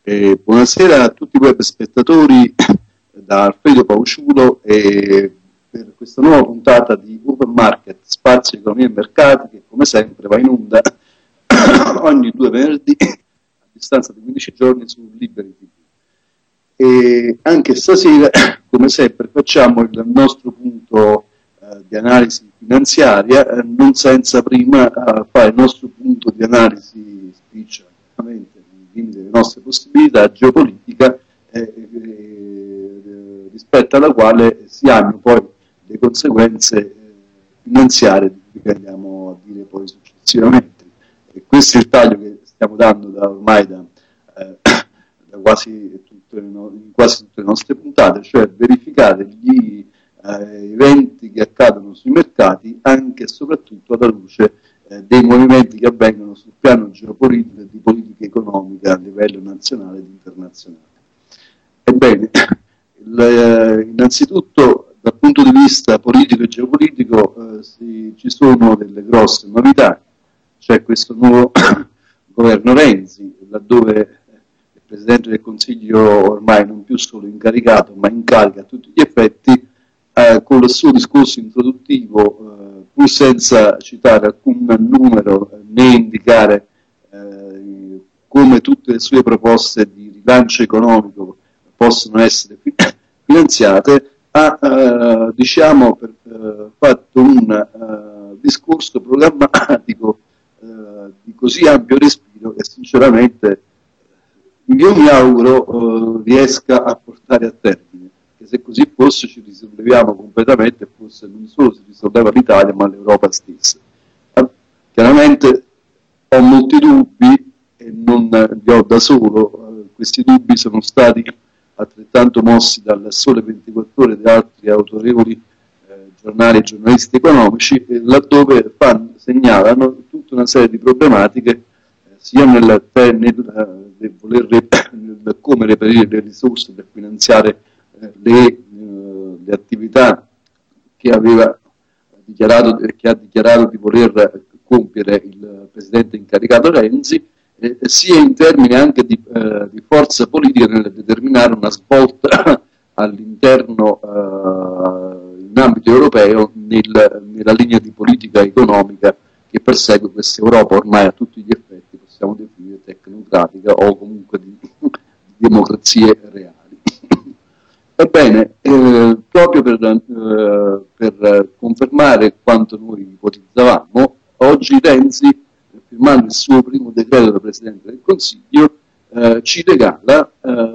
Buonasera a tutti i web spettatori da Alfredo Pauciulo per questa nuova puntata di Open Market, Spazio, Economia e Mercati, che come sempre va in onda ogni 2 venerdì a distanza di 15 giorni su Liberi TV. E anche stasera, come sempre, facciamo il nostro punto di analisi finanziaria, non senza prima fare il nostro punto di analisi spiccia, ovviamente nei limiti delle nostre possibilità, geopolitica, rispetto alla quale si hanno poi le conseguenze finanziarie che andiamo a dire poi successivamente. E questo è il taglio che stiamo dando ormai da quasi in quasi tutte le nostre puntate, cioè verificare gli eventi che accadono sui mercati anche e soprattutto alla luce dei movimenti che avvengono sul piano geopolitico e di politica economica a livello nazionale ed internazionale. Ebbene, innanzitutto dal punto di vista politico e geopolitico ci sono delle grosse novità. C'è questo nuovo governo Renzi, laddove il Presidente del Consiglio ormai non più solo incaricato, ma in carica a tutti gli effetti, con il suo discorso introduttivo, pur senza citare alcun numero né indicare come tutte le sue proposte di rilancio economico possono essere finanziate, ha fatto un discorso programmatico di così ampio respiro che sinceramente io mi auguro riesca a portare a termine, che se così fosse ci risolleviamo completamente, forse non solo si risolveva l'Italia ma l'Europa stessa. Chiaramente ho molti dubbi e non li ho da solo, questi dubbi sono stati altrettanto mossi dal Sole 24 Ore e da altri autorevoli giornali e giornalisti economici, laddove segnalano tutta una serie di problematiche sia nel come reperire le risorse per finanziare le attività che ha dichiarato di voler compiere il Presidente incaricato Renzi, sia in termini anche di forza politica nel determinare una svolta all'interno in ambito europeo nella linea di politica economica che persegue questa Europa ormai a tutti gli effetti possiamo definire tecnocratica o comunque di democrazie reali. Ebbene, proprio per confermare quanto noi ipotizzavamo, oggi Renzi, firmando il suo primo decreto da Presidente del Consiglio, ci regala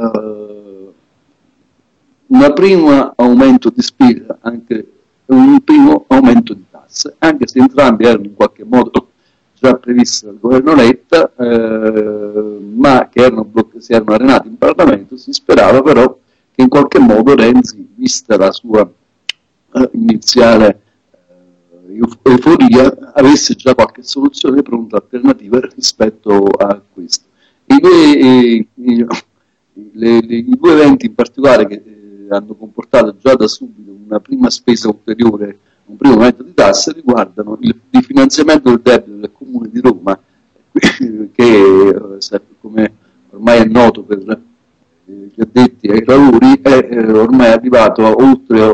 un primo aumento di spesa, anche un primo aumento di tasse, anche se entrambi erano in qualche modo già previsti dal governo Letta, ma che si erano arenati in Parlamento. Si sperava però che in qualche modo Renzi, vista la sua iniziale euforia, avesse già qualche soluzione pronta alternativa rispetto a questo. I due eventi in particolare che hanno comportato già da subito una prima spesa ulteriore, un primo aumento di tasse, riguardano il rifinanziamento del debito del Comune di Roma, che come ormai è noto per gli addetti ai lavori è ormai arrivato a oltre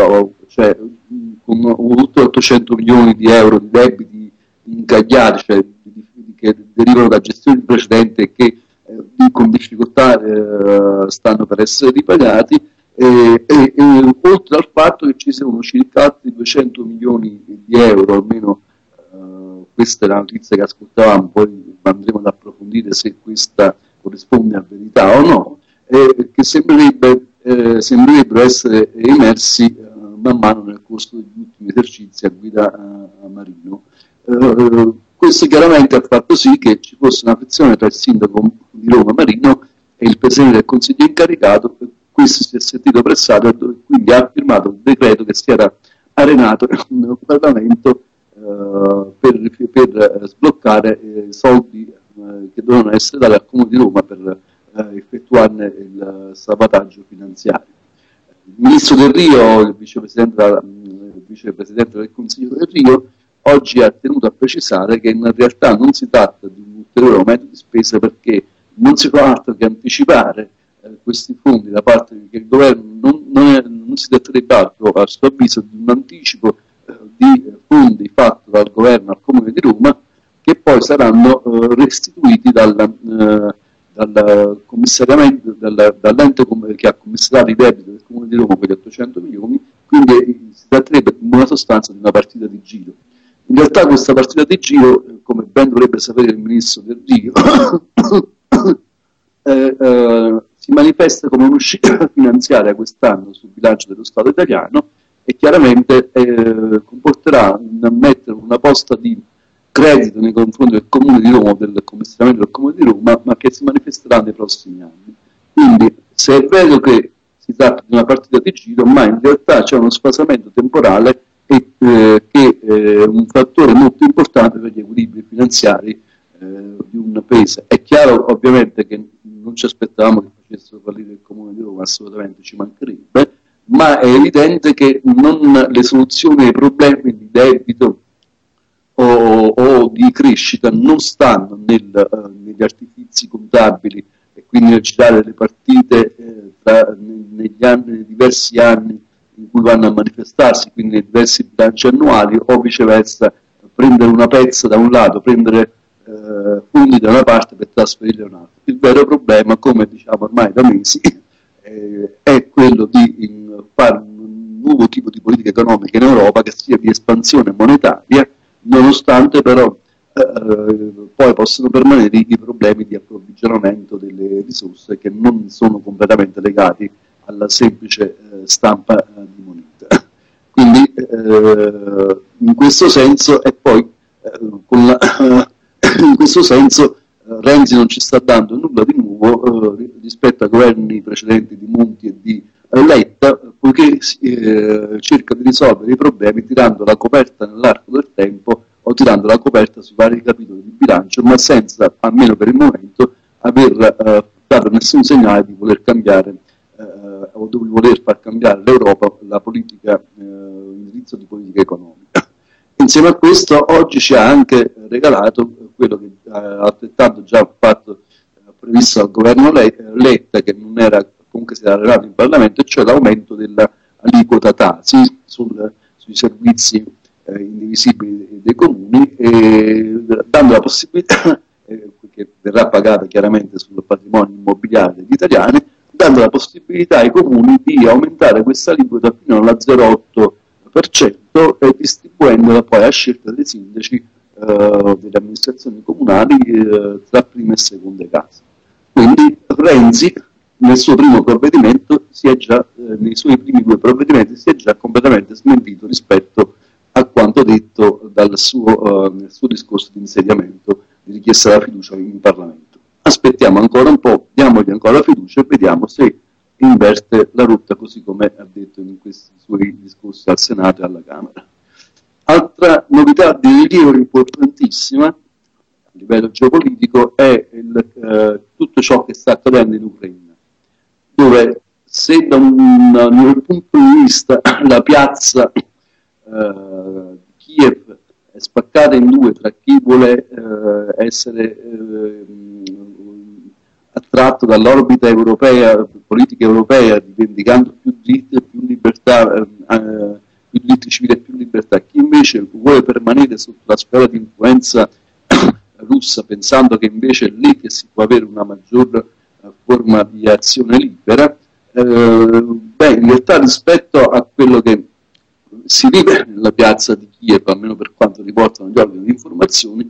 800 milioni di euro di debiti incagliati, cioè che derivano da gestioni precedenti e che con difficoltà stanno per essere ripagati, oltre al fatto che ci sono circa altri 200 milioni di euro, almeno questa è la notizia che ascoltavamo, poi andremo ad approfondire se questa corrisponde a verità o no, che sembrerebbero essere emersi man mano nel corso degli ultimi esercizi a guida Marino. Questo chiaramente ha fatto sì che ci fosse una frizione tra il sindaco di Roma Marino e il Presidente del Consiglio incaricato. Questo si è sentito pressato e quindi ha firmato un decreto che si era arenato nel Parlamento per sbloccare i soldi che dovevano essere dati al Comune di Roma per effettuarne il salvataggio finanziario. Il Ministro Del Rio, il vicepresidente del Consiglio Del Rio, oggi ha tenuto a precisare che in realtà non si tratta di un ulteriore aumento di spesa perché non si fa altro che anticipare questi fondi da parte del governo, non si tratterebbe altro, a suo avviso, di un anticipo di fondi fatto dal governo al Comune di Roma, che poi saranno restituiti dal commissariamento, dall'ente che ha commissariato i debiti del Comune di Roma, quegli 800 milioni, quindi si tratterebbe in buona sostanza di una partita di giro. In realtà questa partita di giro, come ben dovrebbe sapere il ministro Del Rio, si manifesta come un'uscita finanziaria quest'anno sul bilancio dello Stato italiano e chiaramente comporterà mettere una posta di credito nei confronti del Comune di Roma, del commissariamento del Comune di Roma, ma che si manifesterà nei prossimi anni. Quindi, se è vero che si tratta di una partita di giro, ma in realtà c'è uno sfasamento temporale che è un fattore molto importante per gli equilibri finanziari di un paese. È chiaro ovviamente che non ci aspettavamo che facessero fallire il Comune di Roma, assolutamente, ci mancherebbe, ma è evidente che le soluzioni ai problemi di debito o di crescita non stanno negli artifizi contabili e quindi nel girare le partite nei diversi anni in cui vanno a manifestarsi, quindi nei diversi bilanci annuali, o viceversa prendere una pezza da un lato, prendere fondi da una parte per trasferirli da un'altra. Il vero problema, come diciamo ormai da mesi, è quello di fare un nuovo tipo di politica economica in Europa che sia di espansione monetaria, nonostante però poi possono permanere i problemi di approvvigionamento delle risorse che non sono completamente legati alla semplice stampa di moneta. Quindi in questo senso e poi in questo senso Renzi non ci sta dando nulla di nuovo rispetto ai governi precedenti di Monti e di Letta, poiché cerca di risolvere i problemi tirando la coperta nell'arco del tempo o tirando la coperta su vari capitoli di bilancio, ma senza, almeno per il momento, aver dato nessun segnale di voler cambiare o di voler far cambiare l'Europa la politica, l'indirizzo di politica economica. Insieme a questo oggi ci ha anche regalato quello che altrettanto già fatto previsto dal governo Letta, che non era, comunque si era arrivato in Parlamento, e cioè l'aumento dell'aliquota TASI sui servizi indivisibili dei comuni, dando la possibilità, che verrà pagata chiaramente sul patrimonio immobiliare degli italiani, dando la possibilità ai comuni di aumentare questa aliquota fino alla 0,8% e distribuendola poi a scelta dei sindaci delle amministrazioni comunali tra prime e seconde case. Quindi Renzi nel suo primo provvedimento nei suoi primi due provvedimenti si è già completamente smentito rispetto a quanto detto nel suo discorso di insediamento di richiesta della fiducia in Parlamento. Aspettiamo ancora un po', diamogli ancora la fiducia e vediamo se inverte la rotta così come ha detto in questi suoi discorsi al Senato e alla Camera. Altra novità di rilievo importantissima a livello geopolitico è tutto ciò che sta accadendo in Ucraina, dove se da un punto di vista la piazza di Kiev è spaccata in due tra chi vuole essere attratto dall'orbita europea, politica europea, rivendicando più diritti e più libertà, più diritti civili e più libertà, chi invece vuole permanere sotto la sfera di influenza russa, pensando che invece è lì che si può avere una maggior forma di azione libera, in realtà rispetto a quello che si vive nella piazza di Kiev, almeno per quanto riportano gli organi di informazioni,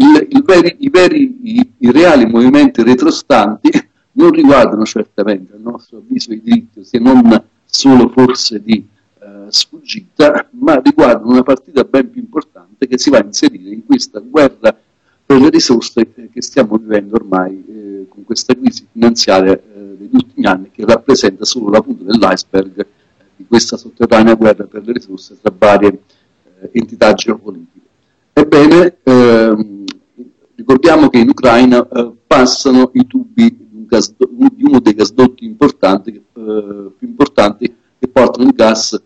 i reali movimenti retrostanti non riguardano certamente, a nostro avviso, i diritti, se non solo forse di sfuggita, ma riguardano una partita ben più importante che si va a inserire in questa guerra per le risorse che stiamo vivendo ormai con questa crisi finanziaria degli ultimi anni, che rappresenta solo la punta dell'iceberg di questa sotterranea guerra per le risorse tra varie entità geopolitiche. Ebbene, ricordiamo che in Ucraina passano i tubi di uno dei gasdotti importanti, più importanti, che portano il gas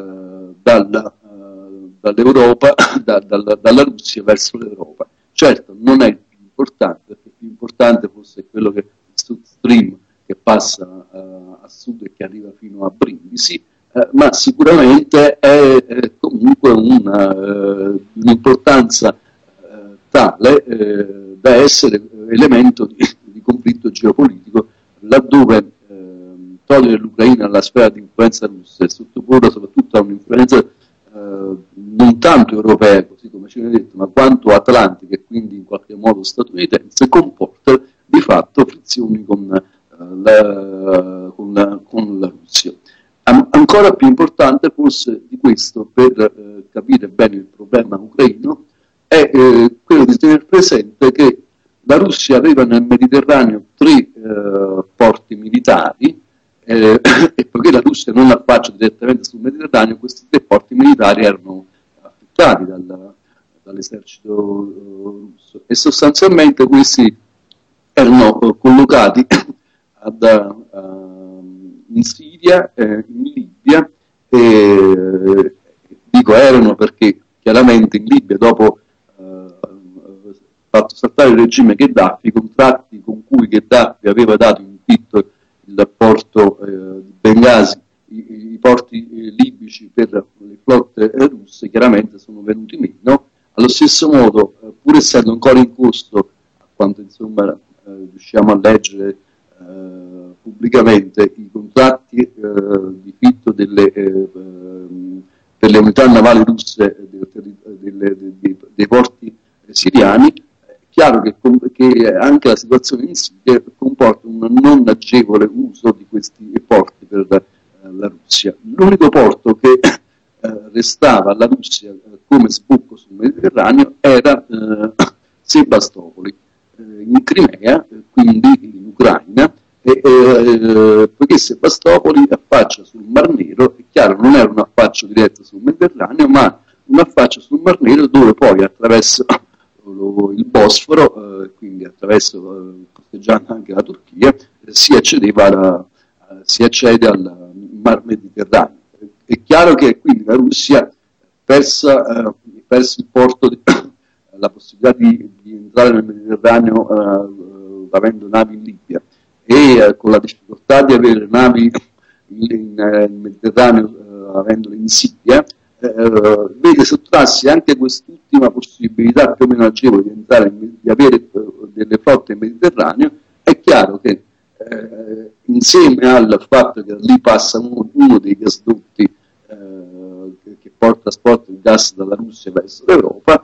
dall'Europa, dalla Russia verso l'Europa. Certo, non è il più importante, perché il più importante forse Russia è quello che South Stream, che passa a sud e che arriva fino a Brindisi, ma sicuramente è comunque un'importanza tale da essere elemento di conflitto geopolitico, laddove togliere l'Ucraina alla sfera di influenza russa e sottoporla soprattutto a un'influenza non tanto europea, così come ci viene detto, ma quanto atlantica e quindi in qualche modo statunitense, comporta di fatto frizioni con la Russia. Ancora più importante forse di questo, per capire bene il problema ucraino, è quello di tenere presente che la Russia aveva nel Mediterraneo 3 porti militari, e poiché la Russia non affaccia direttamente sul Mediterraneo, questi 3 porti militari erano affittati dall'esercito russo, e sostanzialmente questi erano collocati in Siria, in Libia, dico erano perché chiaramente in Libia, dopo fatto saltare il regime Gheddafi, i contratti con cui Gheddafi aveva dato in affitto il porto di Bengasi, i porti libici per le flotte russe, chiaramente sono venuti meno. Allo stesso modo, pur essendo ancora in corso, a quanto insomma riusciamo a leggere pubblicamente, i contratti di affitto per le unità navali russe dei porti siriani, è chiaro che anche la situazione in Siria comporta un non agevole uso di questi porti per la Russia. L'unico porto che restava alla Russia come sbocco sul Mediterraneo era Sebastopoli, in Crimea, quindi in Ucraina, poiché Sebastopoli affaccia sul Mar Nero, è chiaro, non era un affaccio diretto sul Mediterraneo, ma un affaccio sul Mar Nero dove poi attraverso il Bosforo, quindi attraverso costeggiando anche la Turchia, si accede al Mar Mediterraneo. È chiaro che quindi la Russia persa il porto, la possibilità di entrare nel Mediterraneo avendo navi in Libia e con la difficoltà di avere navi nel Mediterraneo avendole in Siria, vede sottrarsi anche quest'ultima possibilità più o meno agevole di avere delle flotte in Mediterraneo. È chiaro che insieme al fatto che lì passa uno dei gasdotti che trasporta il gas dalla Russia verso l'Europa,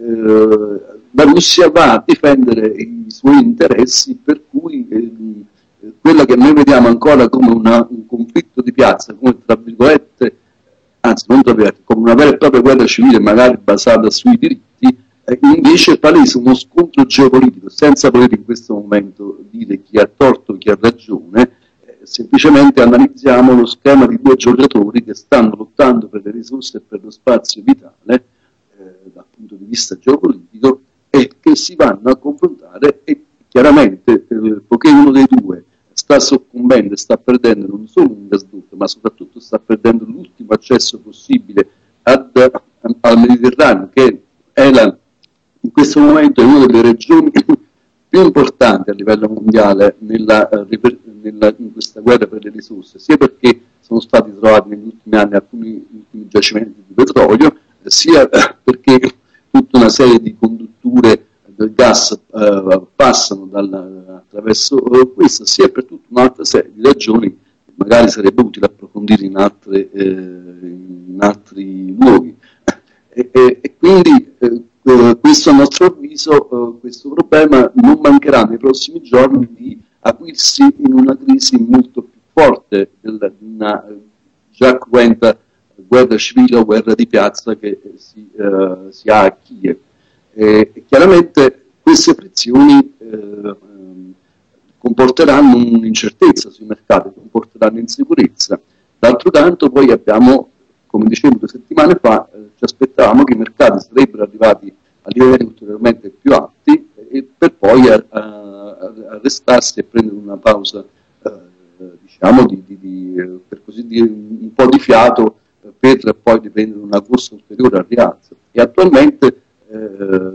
la Russia va a difendere i suoi interessi, per cui quella che noi vediamo ancora come un conflitto di piazza, come tra virgolette, anzi non tra virgolette, come una vera e propria guerra civile magari basata sui diritti, invece palesa uno scontro geopolitico, senza poter in questo momento dire chi ha torto o chi ha ragione. Semplicemente analizziamo lo schema di 2 giocatori che stanno lottando per le risorse e per lo spazio vitale dal punto di vista geopolitico, e che si vanno a confrontare, e chiaramente poiché uno dei 2 sta soccombendo e sta perdendo non solo un gasdotto, ma soprattutto sta perdendo l'ultimo accesso possibile al Mediterraneo, che è in questo momento è una delle regioni più importanti a livello mondiale in questa guerra per le risorse, sia perché sono stati trovati negli ultimi anni alcuni giacimenti di petrolio, sia perché tutta una serie di condutture del gas passano attraverso questo, sia per tutta un'altra serie di ragioni che magari sarebbe utile approfondire in altri luoghi. E quindi questo, a nostro avviso, questo problema non mancherà nei prossimi giorni di aprirsi in una crisi molto più forte di una già cruenta guerra civile o guerra di piazza che si ha a Kiev. Chiaramente queste frizioni comporteranno un'incertezza sui mercati, comporteranno insicurezza. D'altro canto poi abbiamo, come dicevo 2 settimane fa, ci aspettavamo che i mercati sarebbero arrivati a livelli ulteriormente più alti e per poi arrestarsi e prendere una pausa, diciamo, per così dire, un po' di fiato per poi riprendere una corsa ulteriore al rialzo. E attualmente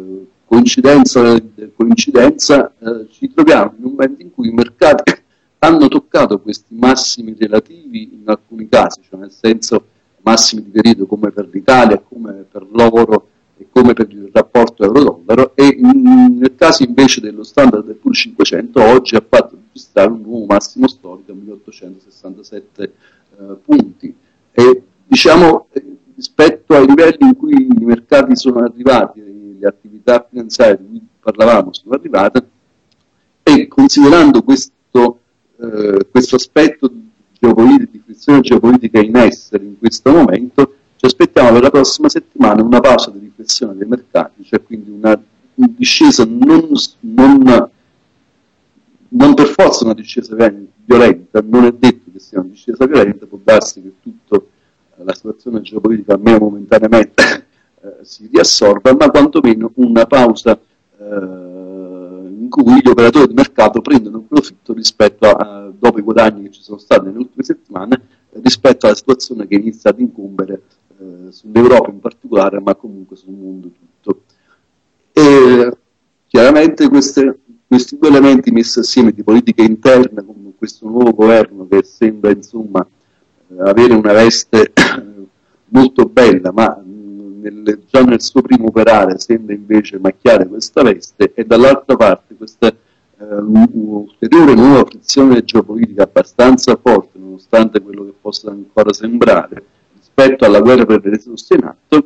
coincidenza ci troviamo in un momento in cui i mercati hanno toccato questi massimi relativi in alcuni casi, cioè nel senso massimi di periodo come per l'Italia, come per l'oro e come per il rapporto euro-dollaro, e nel caso invece dello standard del Poor's 500 oggi ha fatto registrare un nuovo massimo storico a 1867 punti. E diciamo rispetto ai livelli in cui i mercati sono arrivati, le attività finanziarie di cui parlavamo sono arrivate, e considerando questo aspetto di frizione geopolitica in essere in questo momento, ci aspettiamo per la prossima settimana una pausa di riflessione dei mercati, cioè quindi una discesa non per forza una discesa violenta, non è detto che sia una discesa violenta, può darsi che tutta la situazione geopolitica almeno momentaneamente si riassorba, ma quantomeno una pausa in cui gli operatori di mercato prendono profitto rispetto dopo i guadagni che ci sono stati nelle ultime settimane, rispetto alla situazione che inizia ad incombere sull'Europa in particolare, ma comunque sul mondo tutto. E chiaramente questi due elementi messi assieme di politica interna, con questo nuovo governo che sembra insomma avere una veste molto bella, ma già nel suo primo operare sembra invece macchiare questa veste, e dall'altra parte questa ulteriore nuova frizione geopolitica abbastanza forte, nonostante quello che possa ancora sembrare, rispetto alla guerra per le risorse in atto,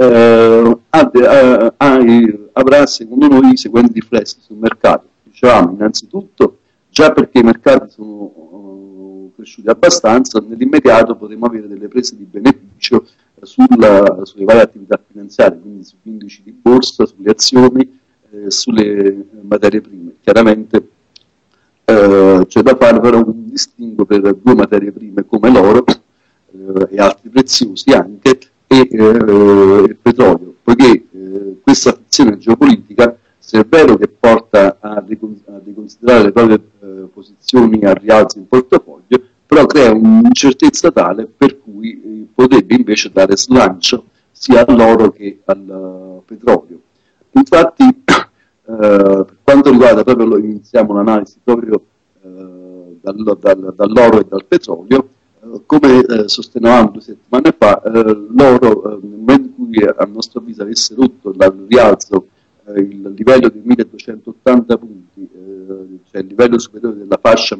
avrà secondo noi i seguenti riflessi sul mercato. Dicevamo innanzitutto, già perché i mercati sono cresciuti abbastanza, nell'immediato potremo avere delle prese di beneficio sulle varie attività finanziarie, quindi sugli indici di borsa, sulle azioni, sulle materie prime. Chiaramente c'è da fare però un distinguo per due materie prime come l'oro e altri preziosi anche, e il petrolio, poiché questa frizione geopolitica, se è vero che porta a riconsiderare le proprie posizioni a rialzo in portafoglio, però crea un'incertezza tale per cui potrebbe invece dare slancio sia all'oro che al petrolio. Infatti, per quanto riguarda proprio, iniziamo l'analisi proprio dall'oro e dal petrolio, come sostenevamo 2 settimane fa, l'oro nel momento in cui a nostro avviso avesse rotto dal rialzo il livello di 1280 punti, cioè il livello superiore della fascia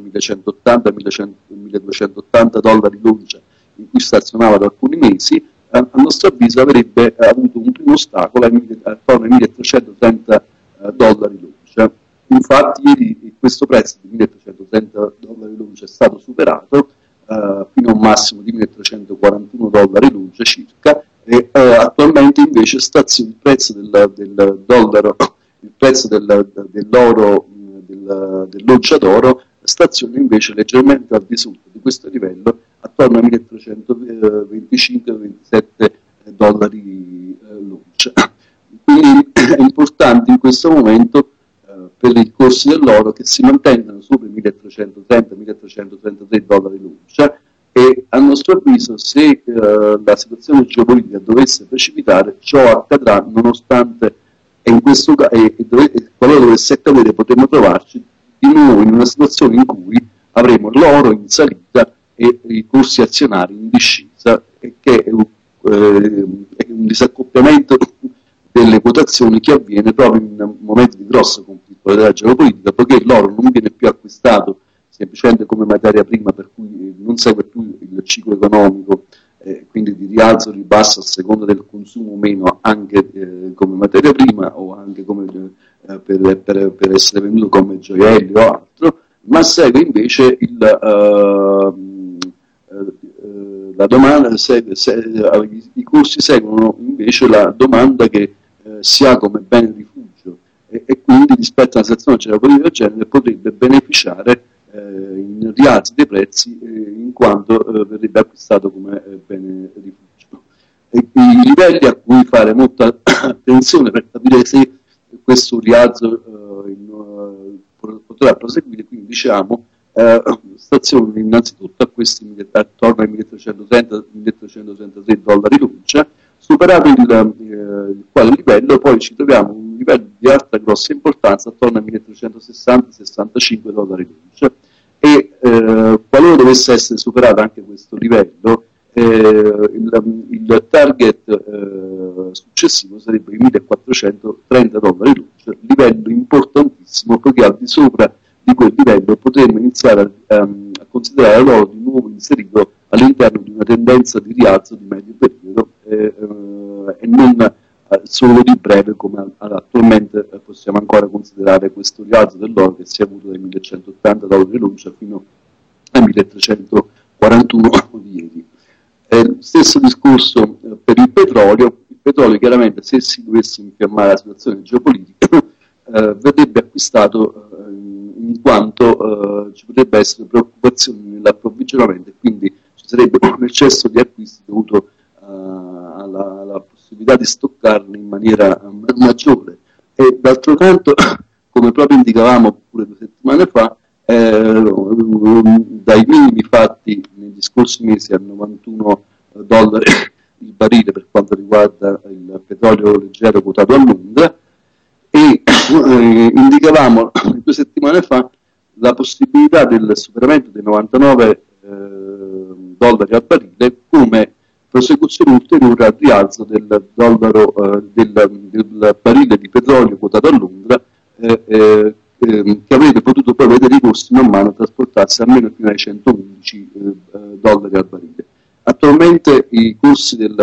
1180-1280 dollari l'oncia in cui stazionava da alcuni mesi, a nostro avviso avrebbe avuto un primo ostacolo attorno ai 1330 dollari l'oncia. Infatti ieri questo prezzo di 1330 dollari l'oncia è stato superato fino a un massimo di 1341 dollari l'oncia circa, e attualmente invece staziona il prezzo del dollaro, il prezzo dell'oro, dell'oncia d'oro, staziona invece leggermente al di sotto di questo livello, attorno a 1325-27 dollari l'oncia. Quindi è importante in questo momento per i corsi dell'oro che si mantengano sopra i 1330-1333 dollari l'oncia, e a nostro avviso se la situazione geopolitica dovesse precipitare, ciò accadrà nonostante, e in questo qualora dovesse accadere potremo trovarci di nuovo in una situazione in cui avremo l'oro in salita e i corsi azionari in discesa, e che è un disaccoppiamento delle quotazioni che avviene proprio in un momento di grossa conflittualità geopolitica, poiché l'oro non viene più acquistato semplicemente come materia prima, per cui non segue più il ciclo economico, quindi di rialzo o ribasso a seconda del consumo o meno, anche come materia prima o anche come, per essere venduto come gioielli o altro, ma segue invece la domanda, i corsi seguono invece la domanda che si ha come bene rifugio, e quindi rispetto a una situazione geopolitica del genere potrebbe beneficiare in rialzi dei prezzi in quanto verrebbe acquistato come bene rifugio. I livelli a cui fare molta attenzione per capire se questo rialzo potrà proseguire, quindi diciamo stazione innanzitutto a questi attorno ai 1330-1333 dollari l'oncia. Superato il quale livello, poi ci troviamo un livello di alta grossa importanza attorno ai 1360-65 dollari l'unce, e qualora dovesse essere superato anche questo livello, il target successivo sarebbe i 1430 dollari l'unce, livello importantissimo, perché al di sopra di quel livello potremmo iniziare a considerare l'oro di nuovo inserito all'interno di una tendenza di rialzo di medio periodo e non solo di breve, come attualmente possiamo ancora considerare questo rialzo dell'oro che si è avuto dai 1180 dollari l'unce fino ai 1341 di ieri. Stesso discorso per il petrolio. Il petrolio chiaramente, se si dovesse infiammare la situazione geopolitica, verrebbe acquistato in quanto ci potrebbe essere preoccupazione nell'approvvigionamento, e quindi ci sarebbe un eccesso di acquisti dovuto alla possibilità di stoccarne in maniera maggiore. E d'altro canto, come proprio indicavamo pure 2 settimane fa, dai minimi fatti negli scorsi mesi a 91 dollari il barile per quanto riguarda il petrolio leggero quotato a Londra, e indicavamo 2 settimane fa la possibilità del superamento dei 99 dollari al barile come prosecuzione ulteriore al rialzo del barile di petrolio quotato a Londra, che avrebbe potuto poi vedere i costi man mano trasportarsi almeno fino ai 111 dollari al barile. Attualmente i corsi del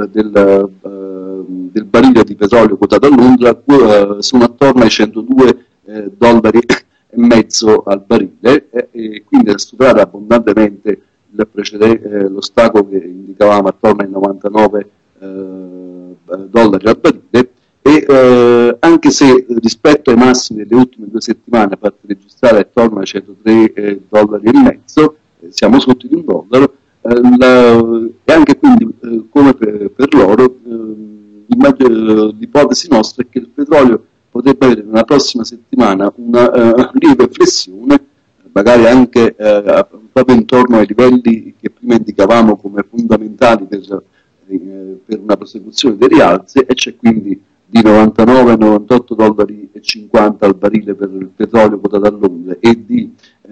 barile di petrolio quotato a Londra sono attorno ai 102 dollari e mezzo al barile, e quindi ha superato abbondantemente l'ostacolo che indicavamo attorno ai 99 dollari al barile, e anche se rispetto ai massimi delle ultime 2 settimane ha fatto registrare attorno ai 103 dollari e mezzo, siamo sotto di $1, e anche quindi come per l'oro l'ipotesi nostra è che il petrolio potrebbe avere nella prossima settimana una lieve flessione, magari anche proprio intorno ai livelli che prima indicavamo come fondamentali per una prosecuzione dei rialzi, e c'è quindi di 99-98 dollari e 50 al barile per il petrolio quotato a Londra, e di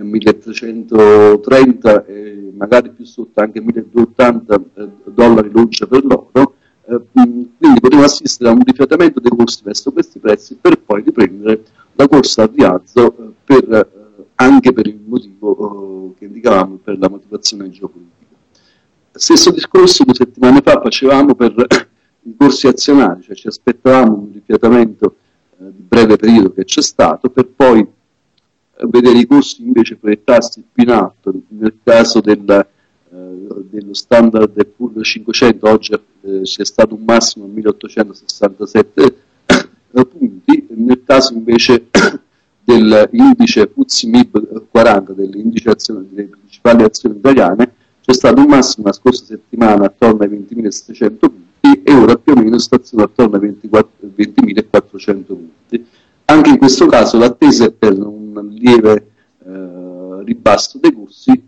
1330 e magari più sotto anche 1280 dollari l'unce per l'oro. Quindi potremo assistere a un rifiatamento dei corsi verso questi prezzi, per poi riprendere la corsa al rialzo anche per il motivo che indicavamo, per la motivazione geopolitica. Stesso discorso 2 settimane fa facevamo per i corsi azionari, cioè ci aspettavamo un rifiatamento di breve periodo che c'è stato, per poi vedere i corsi invece proiettarsi più in alto. Nel caso dello standard Poor's 500 oggi c'è stato un massimo di 1867 punti, nel caso invece dell'indice FTSE MIB 40, dell'indice azioni delle principali azioni italiane, c'è stato un massimo la scorsa settimana attorno ai 20.700 punti, e ora più o meno staziona attorno ai 20.400 punti. Anche in questo caso l'attesa è per un lieve ribasso dei corsi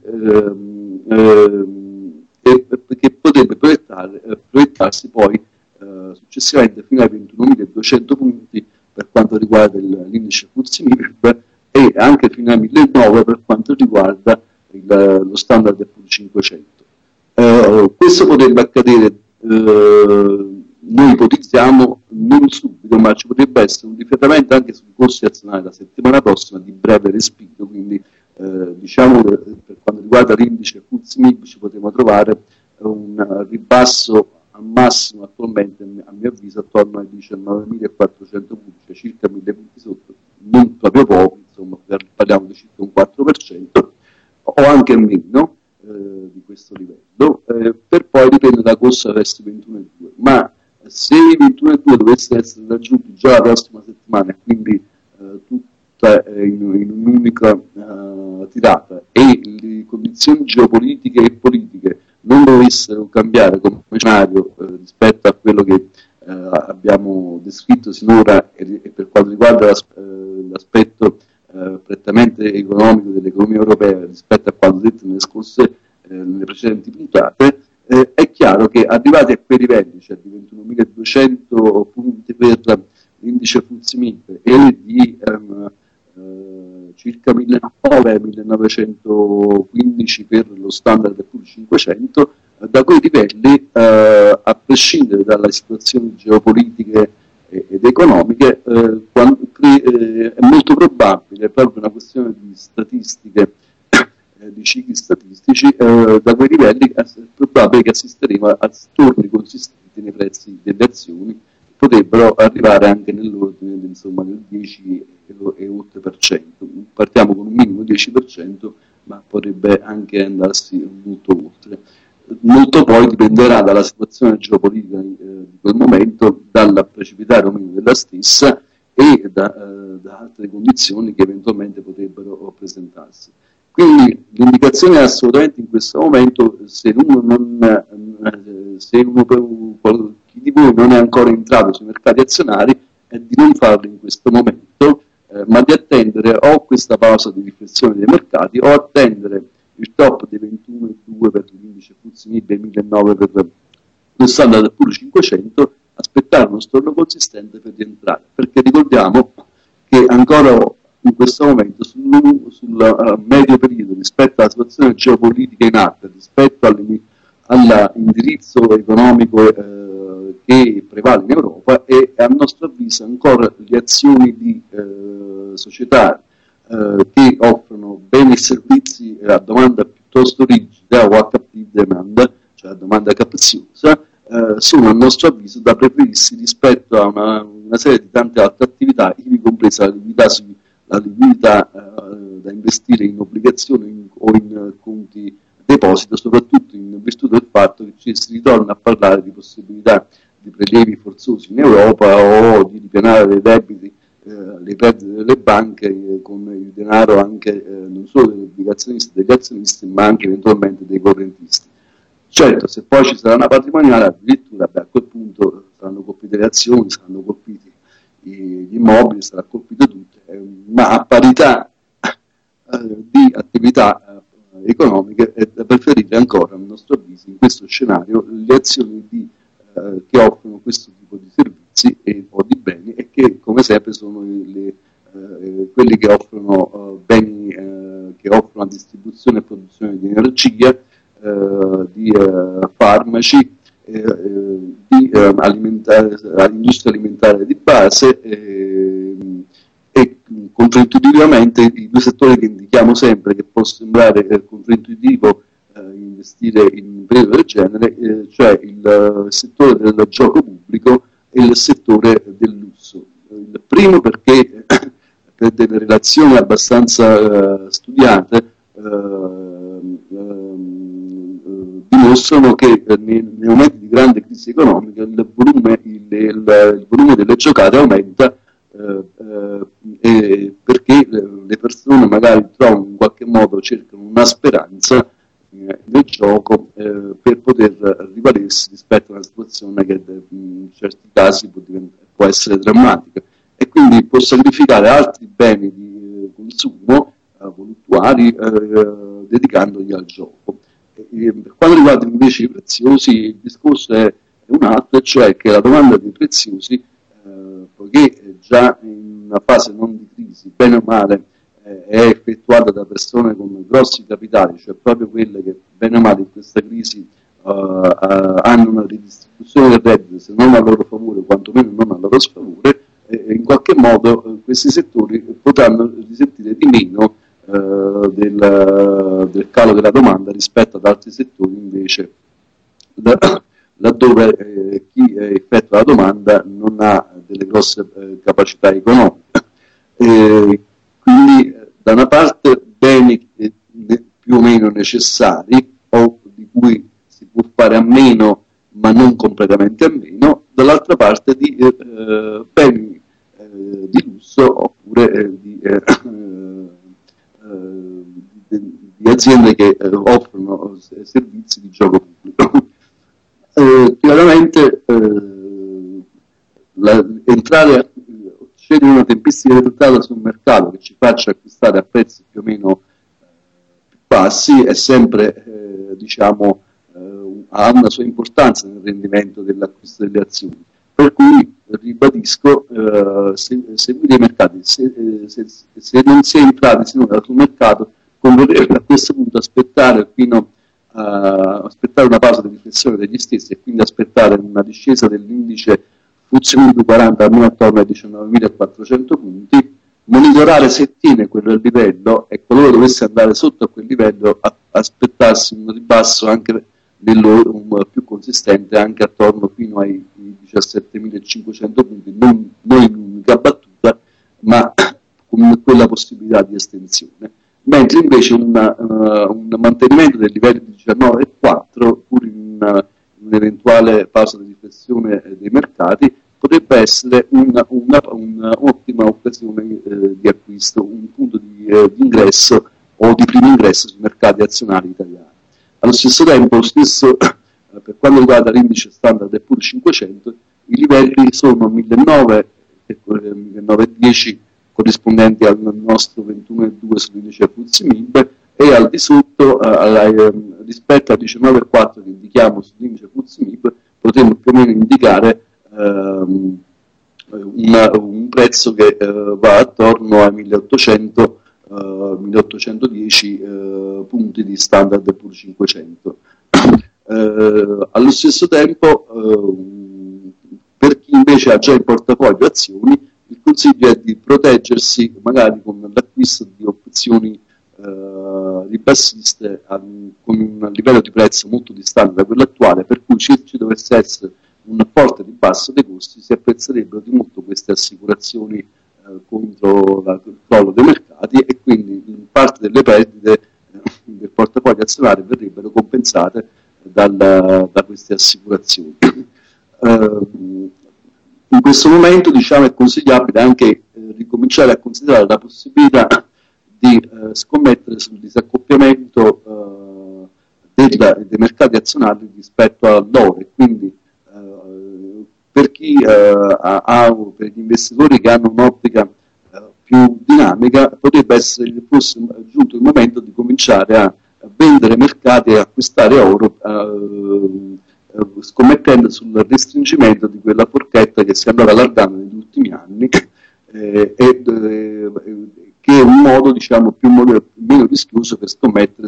che potrebbe proiettarsi poi successivamente fino ai 21.200 punti per quanto riguarda l'indice FTSE MIB, e anche fino ai 1.009 per quanto riguarda lo standard Poor's 500. Questo potrebbe accadere, noi ipotizziamo, non subito, ma ci potrebbe essere un rifiatamento anche sui corsi azionari la settimana prossima di breve respiro, quindi diciamo che per quanto riguarda l'indice FTSE MIB ci potremo trovare un ribasso al massimo attualmente, a mio avviso, attorno ai 19.400 punti, cioè circa 1.000 punti sotto, non proprio poco, insomma, parliamo di circa un 4%, o anche meno di questo livello, per poi riprendere la corsa verso i 21,2. Ma se i 21,2 dovessero essere raggiunti già la prossima settimana, e quindi tutta in un'unica tirata, e le condizioni geopolitiche e politiche non dovessero cambiare come scenario rispetto a quello che abbiamo descritto sinora, e per quanto riguarda l'aspetto prettamente economico dell'economia europea rispetto a quanto detto nelle precedenti puntate, è chiaro che arrivati a quei livelli, cioè di 21.200 punti per l'indice FTSE MIB è di circa 1900-1915 per lo standard Poor's 500, da quei livelli, a prescindere dalle situazioni geopolitiche ed economiche, è molto probabile, proprio una questione di statistiche, di cicli statistici, da quei livelli è probabile che assisteremo a storni consistenti nei prezzi delle azioni, che potrebbero arrivare anche nell'ordine del 10 e oltre per cento. Partiamo con un minimo 10%, ma potrebbe anche andarsi molto oltre. Molto poi dipenderà dalla situazione geopolitica di quel momento, dal precipitare o meno della stessa e da altre condizioni che eventualmente potrebbero presentarsi. Quindi l'indicazione è assolutamente in questo momento, se chi di voi non è ancora entrato sui mercati azionari, è di non farlo in questo momento, ma di attendere o questa pausa di riflessione dei mercati o attendere il top dei 21,2 per l'indice FTSE MIB e 1.900 per lo standard Poor's 500, aspettare uno storno consistente per rientrare, perché ricordiamo che ancora in questo momento sul medio periodo, rispetto alla situazione geopolitica in atto, rispetto all'indirizzo economico che prevale in Europa, e a nostro avviso ancora le azioni di società che offrono beni e servizi a domanda piuttosto rigida o HP demand, cioè a domanda capziosa, sono a nostro avviso da preferirsi rispetto a una serie di tante altre attività, ivi compresa la liquidità da investire in obbligazioni o in conti deposito, soprattutto in virtù del fatto che ci si ritorna a parlare di possibilità di prelievi forzosi in Europa o di ripianare dei debiti, le perdite delle banche con il denaro anche non solo degli obbligazionisti e degli azionisti, ma anche eventualmente dei correntisti. Certo, se poi ci sarà una patrimoniale, addirittura a quel punto saranno colpite le azioni, saranno colpiti gli immobili, sarà colpito tutto, ma a parità di attività economiche è da preferire ancora, a nostro avviso, in questo scenario, le azioni che offrono questo tipo di servizi o di beni, e che come sempre sono quelli che offrono beni che offrono la distribuzione e produzione di energia, di farmaci, di industria alimentare di base, e controintuitivamente i due settori che indichiamo sempre, che può sembrare controintuitivo investire in un periodo del genere, cioè il settore del gioco pubblico e il settore del lusso. Il primo perché per delle relazioni abbastanza studiate dimostrano che nei momenti di grande crisi economica il volume delle giocate aumenta, perché le persone magari trovano in qualche modo, cercano una speranza nel gioco per poter rivalersi rispetto a una situazione che in certi casi può essere drammatica, e quindi può sacrificare altri beni di consumo voluttuari dedicandoli al gioco. Per quanto riguarda invece i preziosi, il discorso è un altro, cioè che la domanda dei preziosi, poiché già in una fase non di crisi, bene o male, è effettuata da persone con grossi capitali, cioè proprio quelle che bene o male in questa crisi hanno una ridistribuzione del reddito, se non a loro favore, quantomeno non a loro sfavore, in qualche modo questi settori potranno risentire di meno del calo della domanda rispetto ad altri settori invece laddove chi effettua la domanda non ha delle grosse capacità economiche. Quindi da una parte beni più o meno necessari o di cui si può fare a meno ma non completamente a meno, dall'altra parte di beni di lusso oppure di aziende che offrono servizi di gioco pubblico. Chiaramente scegliere una tempistica dettata sul mercato che ci faccia acquistare a prezzi più o meno più bassi è sempre, ha una sua importanza nel rendimento dell'acquisto delle azioni. Per cui ribadisco, seguire i mercati. Se non si è entrati sinora sul mercato, converrebbe a questo punto aspettare fino aspettare una pausa di riflessione degli stessi e quindi aspettare una discesa dell'indice FTSE MIB 40 almeno attorno ai 19.400 punti, monitorare se tiene quel livello e qualora dovesse andare sotto a quel livello aspettarsi un ribasso anche più consistente anche attorno fino ai 17.500 punti, non in unica battuta ma con quella possibilità di estensione, mentre invece un mantenimento del livello di 19,4 pur in un'eventuale pausa di riflessione dei mercati potrebbe essere un'ottima occasione di acquisto, un punto di ingresso o di primo ingresso sui mercati azionari italiani. Allo stesso tempo, per quanto riguarda l'indice standard & Poor's 500, i livelli sono 1.900 e 1.910 corrispondenti al nostro 21,2 sull'indice FTSE MIB e al di sotto rispetto al 19,4 che indichiamo sull'indice FTSE MIB potremmo più o meno indicare un prezzo che va attorno ai 1.810 punti di standard & Poor's 500. Allo stesso tempo, per chi invece ha già in portafoglio azioni, il consiglio è di proteggersi magari con l'acquisto di opzioni ribassiste con un livello di prezzo molto distante da quello attuale, per cui se ci dovesse essere un forte ribasso dei costi si apprezzerebbero di molto queste assicurazioni contro il crollo dei mercati e quindi in parte delle perdite del portafoglio azionario verrebbero compensate da queste assicurazioni. In questo momento è consigliabile anche ricominciare a considerare la possibilità di scommettere sul disaccoppiamento dei mercati azionari rispetto all'oro e quindi per gli investitori che hanno un'ottica più dinamica potrebbe essere forse giunto il momento di cominciare a vendere mercati e acquistare oro scommettendo sul restringimento di quella forchetta che si è andata allargando negli ultimi anni che è un modo meno rischioso per scommettere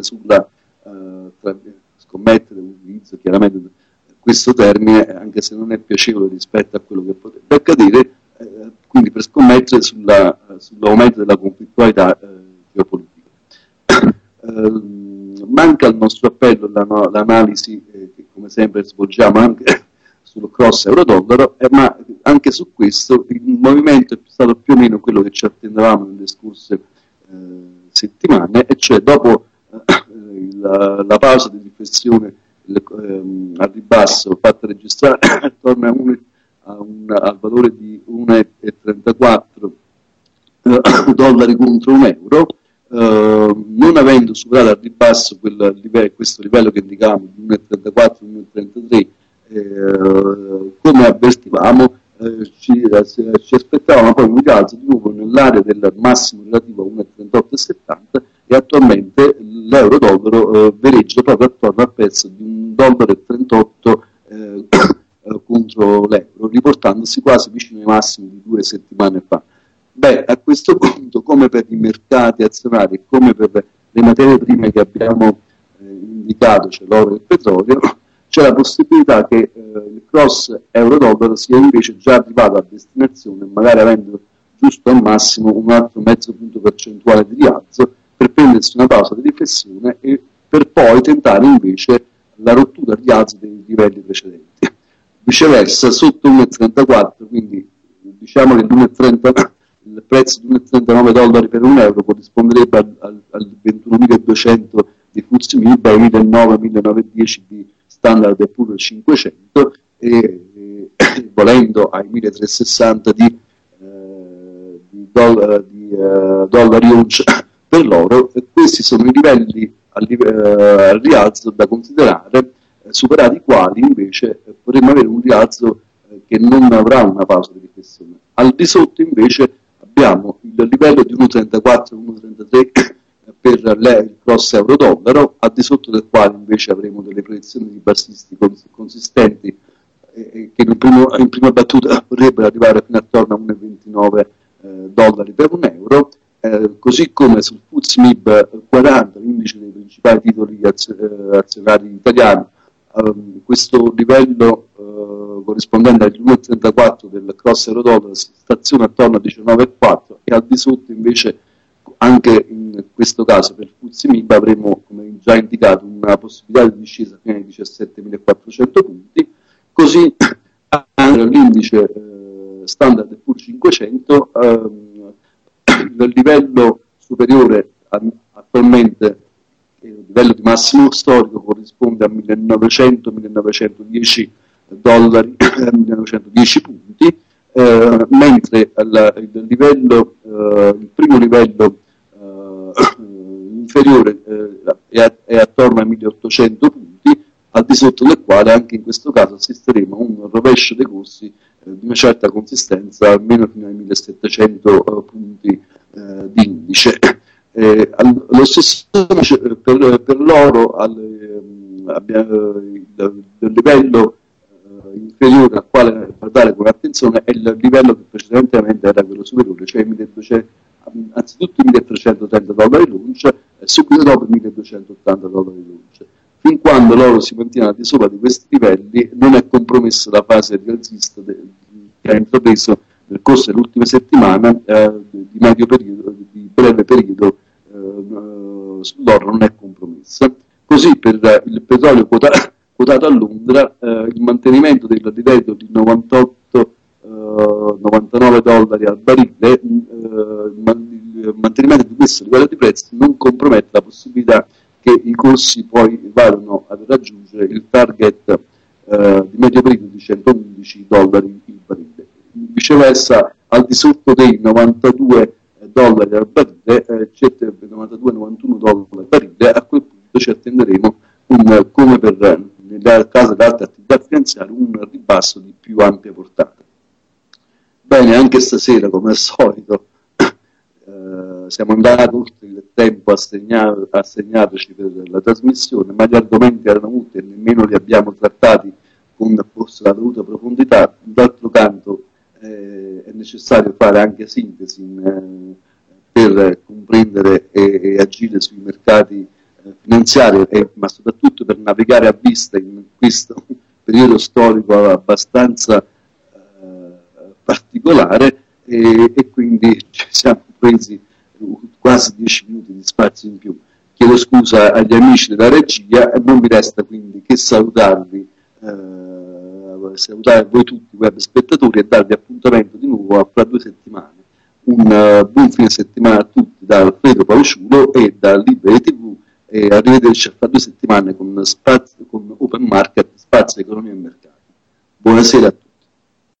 utilizzo chiaramente questo termine anche se non è piacevole rispetto a quello che potrebbe accadere, quindi per scommettere sull'aumento della conflittualità geopolitica. Manca al nostro appello l'analisi che come sempre svolgiamo anche sullo cross euro-dollaro, ma anche su questo il movimento è stato più o meno quello che ci attendevamo nelle scorse settimane, e cioè dopo la pausa di riflessione al ribasso fatta registrare attorno al valore di 1,34 dollari contro un euro, non avendo superato al ribasso questo livello che indicavamo di 1,34-1,33, come avvertivamo ci aspettavamo poi un rialzo di nuovo nell'area del massimo relativo a 1,3870 e attualmente l'euro-dollaro vereggia proprio attorno al prezzo di $1,38 contro l'euro, riportandosi quasi vicino ai massimi di 2 settimane fa. Beh, a questo punto, come per i mercati azionari, come per le materie prime che abbiamo indicato, cioè l'oro e il petrolio, c'è la possibilità che il cross euro-dollaro sia invece già arrivato a destinazione, magari avendo giusto al massimo un altro mezzo punto percentuale di rialzo, per prendersi una pausa di riflessione e per poi tentare invece la rottura al rialzo dei livelli precedenti. Viceversa, sotto 1,34, quindi diciamo che il prezzo di 1,39 dollari per un euro corrisponderebbe al 21.200 di FTSE MIB, ai 1.900-1.910 di Standard & Poor's 500 e volendo ai 1.360 di dollari once per l'oro. Questi sono i livelli al rialzo da considerare, superati i quali invece potremmo avere un rialzo che non avrà una pausa di riflessione. Al di sotto invece abbiamo il livello di 1,34-1,33 per il cross euro-dollaro, al di sotto del quale invece avremo delle proiezioni di bassisti consistenti che in prima battuta potrebbero arrivare fino attorno a 1,29 dollari per un euro, così come sul FTSE MIB 40, l'indice dei principali titoli azionari italiani, questo livello corrispondente agli 1,34 del cross euro dollaro si staziona attorno a 19,4 e al di sotto invece anche in questo caso per il FTSE MIB avremo, come già indicato, una possibilità di discesa fino ai 17.400 punti, così anche l'indice standard Poor's 500 il livello superiore attualmente, il livello di massimo storico corrisponde a 1900-1910 dollari, 1910 punti, mentre il primo livello inferiore è attorno ai 1800 punti, al di sotto del quale anche in questo caso assisteremo a un rovescio dei corsi di una certa consistenza, almeno fino ai 1700 punti di indice. Lo stesso per l'oro, il livello inferiore al quale guardare con attenzione è il livello che precedentemente era quello superiore, cioè 1200, anzitutto 1330 dollari l'unce e subito dopo 1280 dollari l'unce. Fin quando l'oro si mantiene al di sopra di questi livelli non è compromessa la fase rialzista che ha intrapreso nel corso delle ultime settimane di medio periodo, di breve periodo, sull'oro non è compromessa. Così per il petrolio quotato a Londra, il mantenimento del livello di 99 dollari al barile, il mantenimento di questo livello di prezzi non compromette la possibilità che i corsi poi vadano a raggiungere il target di medio periodo di 111 dollari il barile. Viceversa, al di sotto dei 92 dollari al barile, 92-91 dollari al barile, a quel punto ci attenderemo come nel caso di altre attività finanziarie, un ribasso di più ampia portata. Bene, anche stasera, come al solito, siamo andati oltre il tempo assegnatoci per la trasmissione, ma gli argomenti erano molti e nemmeno li abbiamo trattati con forse la dovuta profondità. D'altro canto è necessario fare anche sintesi per comprendere e agire sui mercati finanziari, ma soprattutto per navigare a vista in questo periodo storico abbastanza particolare, e quindi ci siamo presi quasi 10 minuti di spazio in più. Chiedo scusa agli amici della regia e non mi resta quindi che salutarvi, salutare voi tutti web spettatori e darvi appuntamento di nuovo fra 2 settimane. Un buon fine settimana a tutti da Alfredo Paociulo e da Liberi TV, e arrivederci fra 2 settimane con Open Market, Spazio, Economia e Mercati. Buonasera a tutti.